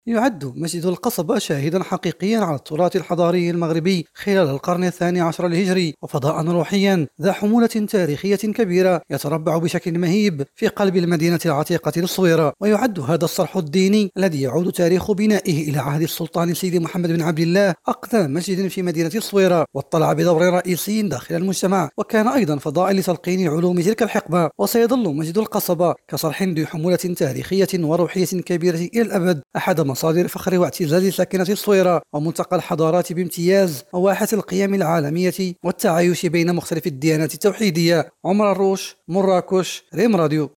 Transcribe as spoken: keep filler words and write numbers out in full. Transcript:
يعد مسجد القصبة شاهدا حقيقيا على التراث الحضاري المغربي خلال القرن الثاني عشر الهجري، وفضاء روحيا ذا حمولة تاريخية كبيرة يتربع بشكل مهيب في قلب المدينة العتيقة للصويرة. ويعد هذا الصرح الديني الذي يعود تاريخ بنائه إلى عهد السلطان سيدي محمد بن عبد الله أقدم مسجد في مدينة الصويرة، واطلع بدور رئيسي داخل المجتمع، وكان أيضا فضاء لتلقين علوم تلك الحقبة. وسيظل مسجد القصبة كصرح ذي حمولة تاريخية وروحية كبيرة إلى الأبد أحد مصادر فخر واعتزاز ساكنة الصويرة، وملتقى الحضارات بامتياز، وواحة القيم العالمية والتعايش بين مختلف الديانات التوحيدية. عمر الروش، مراكش، ريم راديو.